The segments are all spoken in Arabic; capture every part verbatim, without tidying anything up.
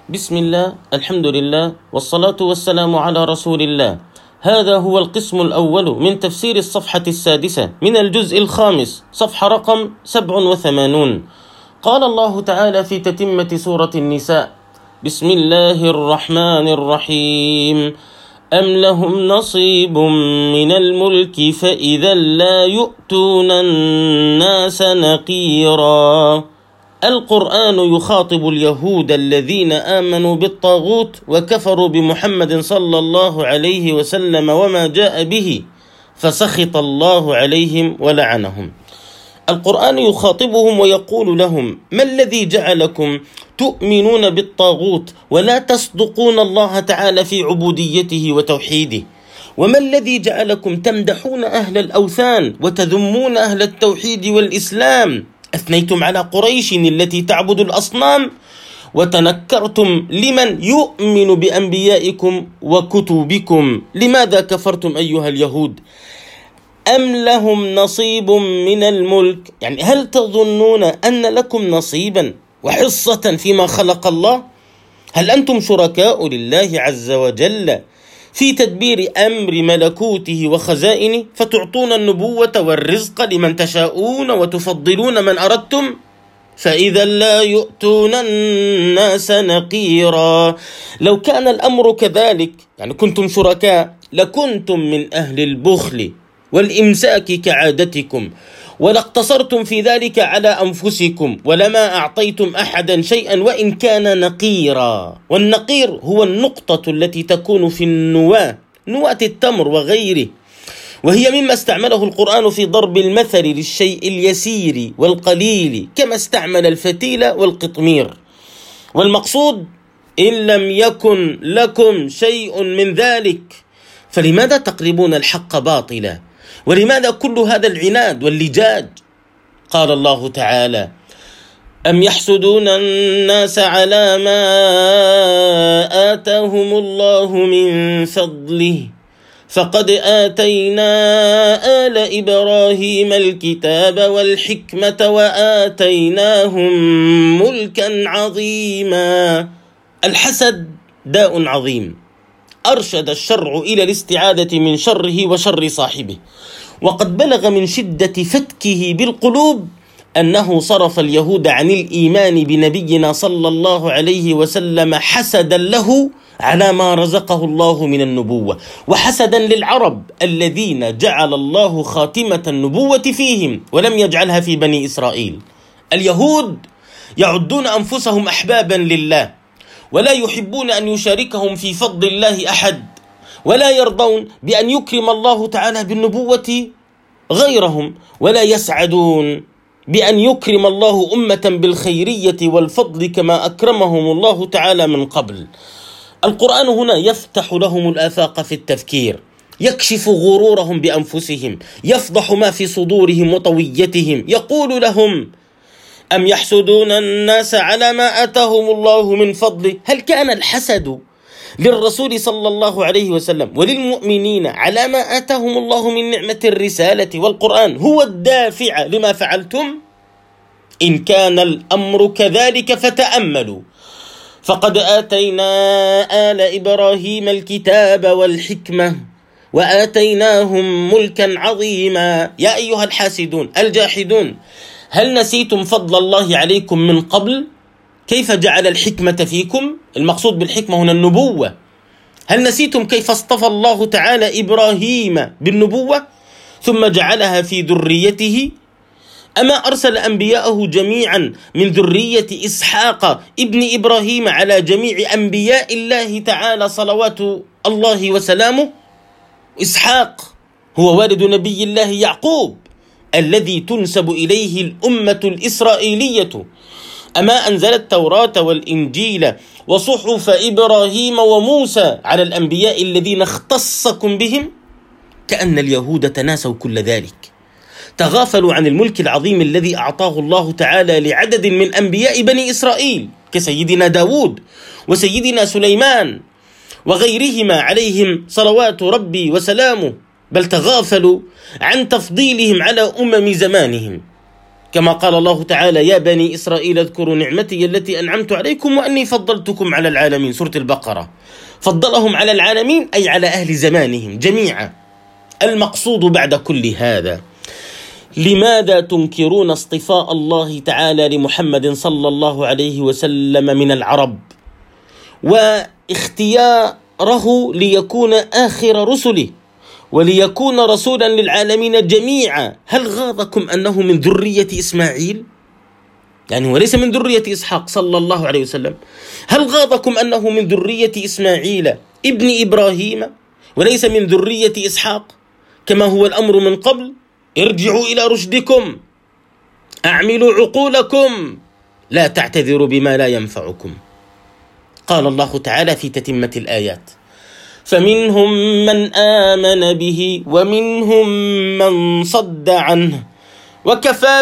بسم الله، الحمد لله، والصلاة والسلام على رسول الله. هذا هو القسم الأول من تفسير الصفحة السادسة من الجزء الخامس، صفحة رقم سبع وثمانون. قال الله تعالى في تتمة سورة النساء: بسم الله الرحمن الرحيم. أم لهم نصيب من الملك فإذا لا يؤتون الناس نقيرا. القرآن يخاطب اليهود الذين آمنوا بالطاغوت وكفروا بمحمد صلى الله عليه وسلم وما جاء به، فسخط الله عليهم ولعنهم. القرآن يخاطبهم ويقول لهم: ما الذي جعلكم تؤمنون بالطاغوت ولا تصدقون الله تعالى في عبوديته وتوحيده؟ وما الذي جعلكم تمدحون أهل الأوثان وتذمون أهل التوحيد والإسلام؟ أثنيتم على قريش التي تعبد الأصنام، وتنكرتم لمن يؤمن بأنبيائكم وكتبكم. لماذا كفرتم أيها اليهود؟ أم لهم نصيب من الملك، يعني هل تظنون أن لكم نصيبا وحصة فيما خلق الله؟ هل أنتم شركاء لله عز وجل في تدبير أمر ملكوته وخزائنه، فتعطون النبوة والرزق لمن تشاءون وتفضلون من أردتم؟ فإذا لا يؤتون الناس نقيرا. لو كان الأمر كذلك، يعني كنتم شركاء، لكنتم من أهل البخل والإمساك كعادتكم، ولاقتصرتم في ذلك على أنفسكم، ولما أعطيتم أحدا شيئا وإن كان نقيرا. والنقير هو النقطة التي تكون في النواة، نواة التمر وغيره، وهي مما استعمله القرآن في ضرب المثل للشيء اليسير والقليل، كما استعمل الفتيل والقطمير. والمقصود: إن لم يكن لكم شيء من ذلك فلماذا تقلبون الحق باطلا؟ ولماذا كل هذا العناد واللجاج؟ قال الله تعالى: أم يحسدون الناس على ما آتاهم الله من فضله فقد آتينا آل إبراهيم الكتاب والحكمة وآتيناهم ملكا عظيما. الحسد داء عظيم، أرشد الشرع إلى الاستعادة من شره وشر صاحبه، وقد بلغ من شدة فتكه بالقلوب أنه صرف اليهود عن الإيمان بنبينا صلى الله عليه وسلم حسدا له على ما رزقه الله من النبوة، وحسدا للعرب الذين جعل الله خاتمة النبوة فيهم ولم يجعلها في بني إسرائيل. اليهود يعدون أنفسهم أحبابا لله، ولا يحبون أن يشاركهم في فضل الله أحد، ولا يرضون بأن يكرم الله تعالى بالنبوة غيرهم، ولا يسعدون بأن يكرم الله أمة بالخيرية والفضل كما أكرمهم الله تعالى من قبل. القرآن هنا يفتح لهم الآفاق في التفكير، يكشف غرورهم بأنفسهم، يفضح ما في صدورهم وطويتهم. يقول لهم: أم يحسدون الناس على ما آتاهم الله من فضله. هل كان الحسد للرسول صلى الله عليه وسلم وللمؤمنين على ما آتاهم الله من نعمة الرسالة والقرآن هو الدافع لما فعلتم؟ إن كان الأمر كذلك فتأملوا: فقد آتينا آل إبراهيم الكتاب والحكمة وآتيناهم ملكا عظيما. يا أيها الحاسدون الجاحدون، هل نسيتم فضل الله عليكم من قبل؟ كيف جعل الحكمة فيكم؟ المقصود بالحكمة هنا النبوة. هل نسيتم كيف اصطفى الله تعالى إبراهيم بالنبوة ثم جعلها في ذريته؟ أما أرسل أنبياءه جميعا من ذرية إسحاق ابن إبراهيم على جميع أنبياء الله تعالى صلوات الله وسلامه؟ إسحاق هو والد نبي الله يعقوب الذي تنسب إليه الأمة الإسرائيلية. أما أنزل التوراة والإنجيل وصحف إبراهيم وموسى على الأنبياء الذين اختصكم بهم؟ كأن اليهود تناسوا كل ذلك، تغافلوا عن الملك العظيم الذي أعطاه الله تعالى لعدد من أنبياء بني إسرائيل كسيدنا داود وسيدنا سليمان وغيرهما عليهم صلوات ربي وسلامه، بل تغافلوا عن تفضيلهم على أمم زمانهم. كما قال الله تعالى: يا بني إسرائيل اذكروا نعمتي التي أنعمت عليكم وأني فضلتكم على العالمين. سورة البقرة. فضلهم على العالمين أي على أهل زمانهم جميعا. المقصود بعد كل هذا: لماذا تنكرون اصطفاء الله تعالى لمحمد صلى الله عليه وسلم من العرب واختياره ليكون آخر رسله وليكون رسولا للعالمين جميعا؟ هل غاضكم أنه من ذرية إسماعيل؟ يعني وليس من ذرية إسحاق صلى الله عليه وسلم. هل غاضكم أنه من ذرية إسماعيل ابن إبراهيم وليس من ذرية إسحاق كما هو الأمر من قبل؟ ارجعوا إلى رشدكم، أعملوا عقولكم، لا تعتذروا بما لا ينفعكم. قال الله تعالى في تتمة الآيات: فمنهم من آمن به ومنهم من صد عنه وكفى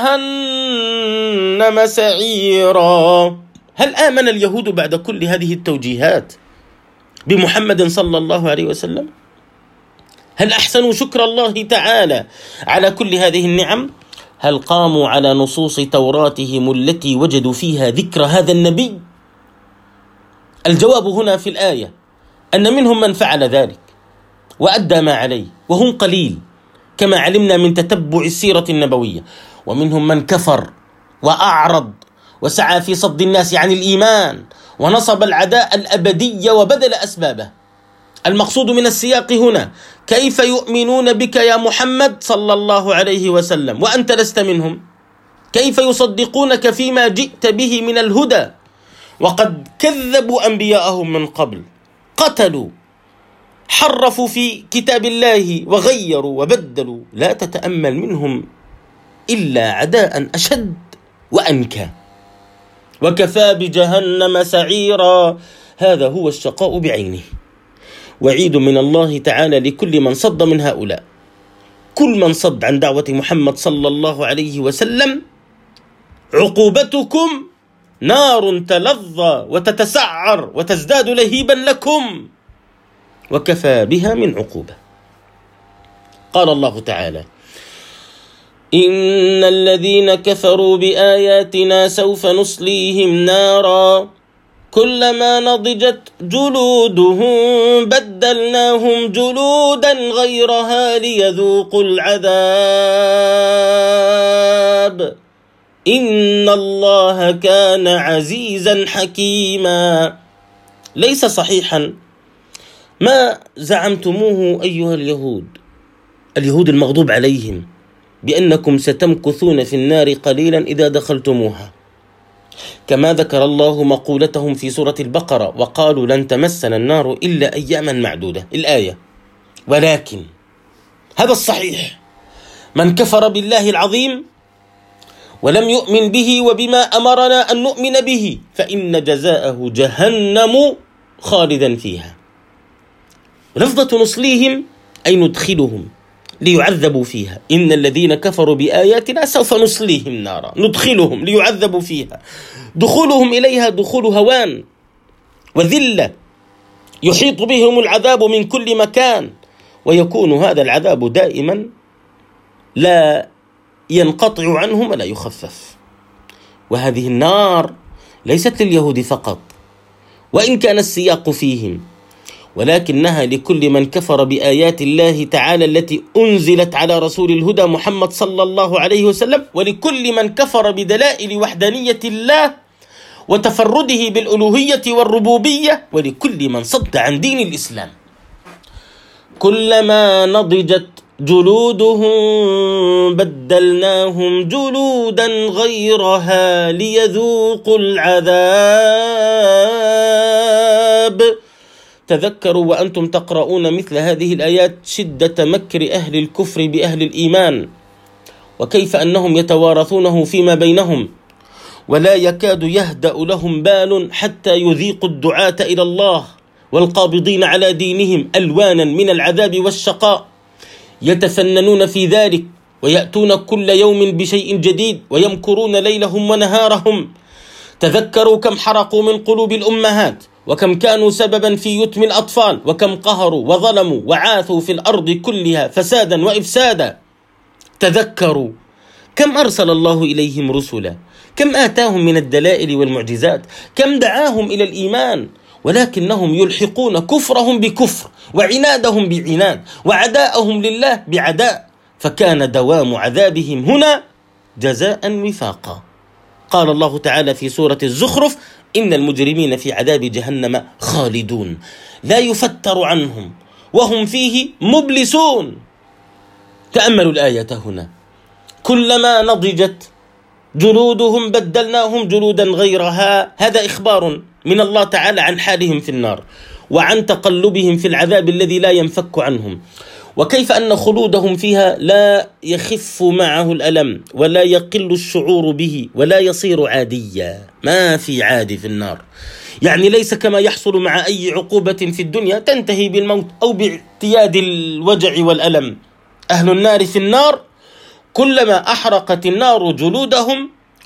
بجهنم سعيرا. هل آمن اليهود بعد كل هذه التوجيهات بمحمد صلى الله عليه وسلم؟ هل أحسنوا شكر الله تعالى على كل هذه النعم؟ هل قاموا على نصوص توراتهم التي وجدوا فيها ذكر هذا النبي؟ الجواب هنا في الآية أن منهم من فعل ذلك وأدى ما عليه وهم قليل كما علمنا من تتبع السيرة النبوية، ومنهم من كفر وأعرض وسعى في صد الناس عن الإيمان ونصب العداء الأبدي وبذل أسبابه. المقصود من السياق هنا: كيف يؤمنون بك يا محمد صلى الله عليه وسلم وأنت لست منهم؟ كيف يصدقونك فيما جئت به من الهدى وقد كذبوا أنبياءهم من قبل، قتلوا، حرفوا في كتاب الله وغيروا وبدلوا، لا تتأمل منهم إلا عداء أشد وأنكى. وكفى بجهنم سعيرا، هذا هو الشقاء بعينه. وعيد من الله تعالى لكل من صد من هؤلاء. كل من صد عن دعوة محمد صلى الله عليه وسلم عقوبتكم نار تلظى وتتسعر وتزداد لهيبا لكم، وكفى بها من عقوبة. قال الله تعالى: إن الذين كفروا بآياتنا سوف نصليهم نارا كلما نضجت جلودهم بدلناهم جلودا غيرها ليذوقوا العذاب إن الله كان عزيزا حكيما. ليس صحيحا ما زعمتموه أيها اليهود اليهود المغضوب عليهم بأنكم ستمكثون في النار قليلا إذا دخلتموها، كما ذكر الله مقولتهم في سورة البقرة: وقالوا لن تمسنا النار إلا أياما معدودة، الآية. ولكن هذا الصحيح: من كفر بالله العظيم ولم يؤمن به وبما أمرنا أن نؤمن به فإن جزاءه جهنم خالدا فيها. لفظة نصليهم أي ندخلهم ليعذبوا فيها. إن الذين كفروا بآياتنا سوف نصليهم نارا، ندخلهم ليعذبوا فيها. دخولهم إليها دخول هوان وذلة، يحيط بهم العذاب من كل مكان، ويكون هذا العذاب دائما لا ينقطع عنهم ولا يخفف. وهذه النار ليست لليهود فقط وإن كان السياق فيهم، ولكنها لكل من كفر بآيات الله تعالى التي أنزلت على رسول الهدى محمد صلى الله عليه وسلم، ولكل من كفر بدلائل وحدانية الله وتفرده بالألوهية والربوبية، ولكل من صد عن دين الإسلام. كلما نضجت جلودهم بدلناهم جلودا غيرها ليذوقوا العذاب. تذكروا وأنتم تقرؤون مثل هذه الآيات شدة مكر أهل الكفر بأهل الإيمان، وكيف أنهم يتوارثونه فيما بينهم، ولا يكاد يهدأ لهم بال حتى يذيقوا الدعاة إلى الله والقابضين على دينهم ألوانا من العذاب والشقاء، يتفننون في ذلك ويأتون كل يوم بشيء جديد ويمكرون ليلهم ونهارهم. تذكروا كم حرقوا من قلوب الأمهات، وكم كانوا سببا في يتم الأطفال، وكم قهروا وظلموا وعاثوا في الأرض كلها فسادا وإفسادا. تذكروا كم أرسل الله إليهم رسلا، كم آتاهم من الدلائل والمعجزات، كم دعاهم إلى الإيمان، ولكنهم يلحقون كفرهم بكفر وعنادهم بعناد وعداءهم لله بعداء، فكان دوام عذابهم هنا جزاء وفاقا. قال الله تعالى في سورة الزخرف: إن المجرمين في عذاب جهنم خالدون لا يفتر عنهم وهم فيه مبلسون. تأملوا الآية هنا: كلما نضجت جلودهم بدلناهم جلودا غيرها. هذا إخبار من الله تعالى عن حالهم في النار وعن تقلبهم في العذاب الذي لا ينفك عنهم، وكيف أن خلودهم فيها لا يخف معه الألم ولا يقل الشعور به ولا يصير عاديا. ما في عادي في النار، يعني ليس كما يحصل مع أي عقوبة في الدنيا تنتهي بالموت أو باعتياد الوجع والألم. أهل النار في النار كلما أحرقت النار جلودهم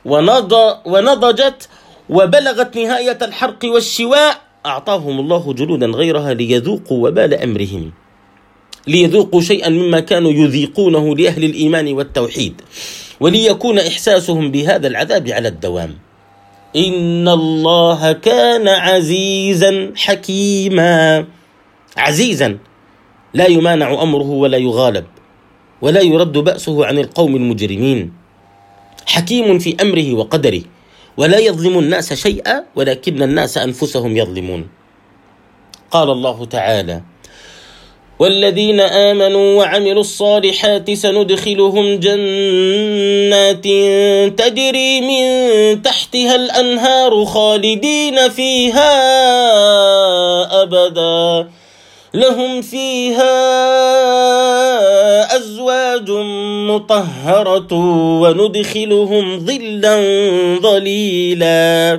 ونضجت وبلغت نهاية الحرق والشواء أعطاهم الله جلودا غيرها ليذوقوا وبال أمرهم، ليذوقوا شيئا مما كانوا يذيقونه لأهل الإيمان والتوحيد، وليكون إحساسهم بهذا العذاب على الدوام. إن الله كان عزيزا حكيما. عزيزا لا يمانع أمره ولا يغالب ولا يرد بأسه عن القوم المجرمين. حكيم في أمره وقدره، ولا يظلم الناس شيئا ولكن الناس أنفسهم يظلمون. قال الله تعالى: والذين آمنوا وعملوا الصالحات سندخلهم جنات تجري من تحتها الأنهار خالدين فيها أبدا لهم فيها أزواج مطهرة وندخلهم ظلا ظليلا.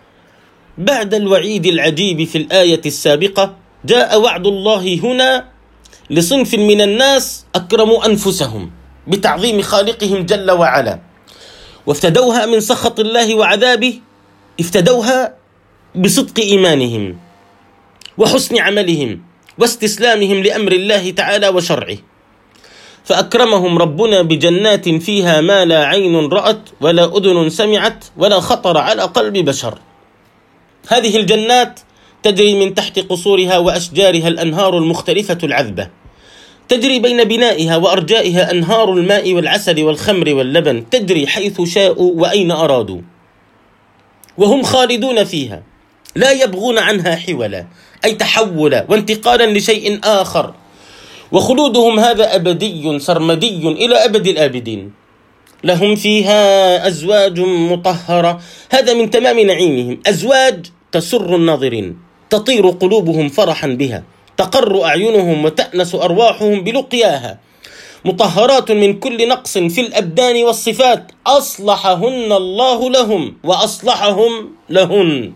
بعد الوعيد العجيب في الآية السابقة جاء وعد الله هنا لصنف من الناس أكرموا أنفسهم بتعظيم خالقهم جل وعلا، وافتدوها من سخط الله وعذابه، افتدوها بصدق إيمانهم وحسن عملهم واستسلامهم لأمر الله تعالى وشرعه، فأكرمهم ربنا بجنات فيها ما لا عين رأت ولا أذن سمعت ولا خطر على قلب بشر. هذه الجنات تجري من تحت قصورها وأشجارها الأنهار المختلفة العذبة، تجري بين بنائها وأرجائها أنهار الماء والعسل والخمر واللبن، تجري حيث شاءوا وأين أرادوا، وهم خالدون فيها لا يبغون عنها حولا، أي تحولا وانتقالا لشيء آخر. وخلودهم هذا أبدي سرمدي إلى أبد الآبدين. لهم فيها أزواج مطهرة، هذا من تمام نعيمهم، أزواج تسر الناظرين، تطير قلوبهم فرحا بها، تقر أعينهم وتأنس أرواحهم بلقياها، مطهرات من كل نقص في الأبدان والصفات، أصلحهن الله لهم وأصلحهم لهن.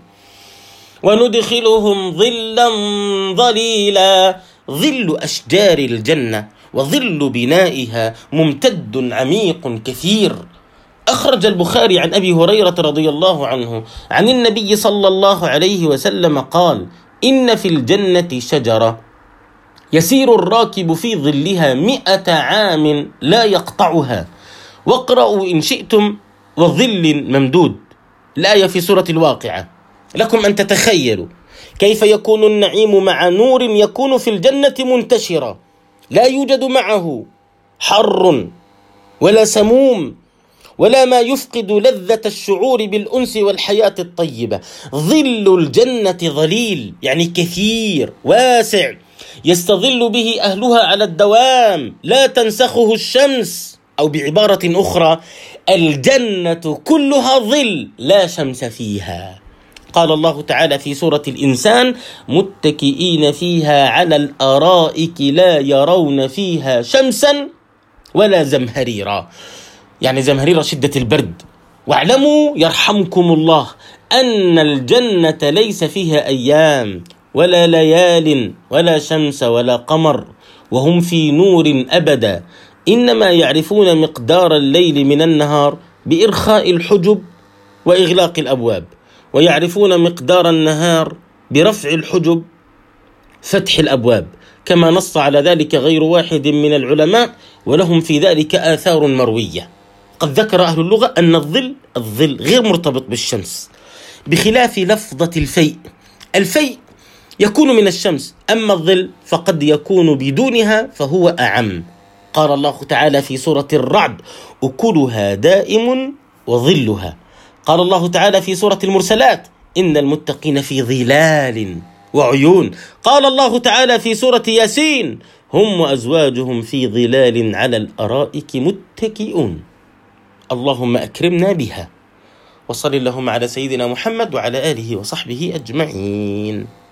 وندخلهم ظلا ظليلا، ظل أشجار الجنة وظل بنائها ممتد عميق كثير. أخرج البخاري عن أبي هريرة رضي الله عنه عن النبي صلى الله عليه وسلم قال: إن في الجنة شجرة يسير الراكب في ظلها مئة عام لا يقطعها، واقرأوا إن شئتم وظل ممدود. الآية في سورة الواقعة. لكم أن تتخيلوا كيف يكون النعيم مع نور يكون في الجنة منتشرا، لا يوجد معه حر ولا سموم ولا ما يفقد لذة الشعور بالأنس والحياة الطيبة. ظل الجنة ظليل، يعني كثير واسع، يستظل به أهلها على الدوام، لا تنسخه الشمس، أو بعبارة أخرى الجنة كلها ظل لا شمس فيها. قال الله تعالى في سورة الإنسان: متكئين فيها على الأرائك لا يرون فيها شمسا ولا زمهريرا، يعني زمهرير شدة البرد. واعلموا يرحمكم الله أن الجنة ليس فيها أيام ولا ليال ولا شمس ولا قمر، وهم في نور أبدا، إنما يعرفون مقدار الليل من النهار بإرخاء الحجب وإغلاق الأبواب، ويعرفون مقدار النهار برفع الحجب فتح الأبواب، كما نص على ذلك غير واحد من العلماء، ولهم في ذلك آثار مروية. وقد ذكر أهل اللغة أن الظل الظل غير مرتبط بالشمس، بخلاف لفظة الفيء. الفيء يكون من الشمس، أما الظل فقد يكون بدونها فهو أعم. قال الله تعالى في سورة الرعد: أكلها دائم وظلها. قال الله تعالى في سورة المرسلات: إن المتقين في ظلال وعيون. قال الله تعالى في سورة ياسين: هم وأزواجهم في ظلال على الأرائك متكئون. اللهم أكرمنا بها. وصل اللهم على سيدنا محمد وعلى آله وصحبه أجمعين.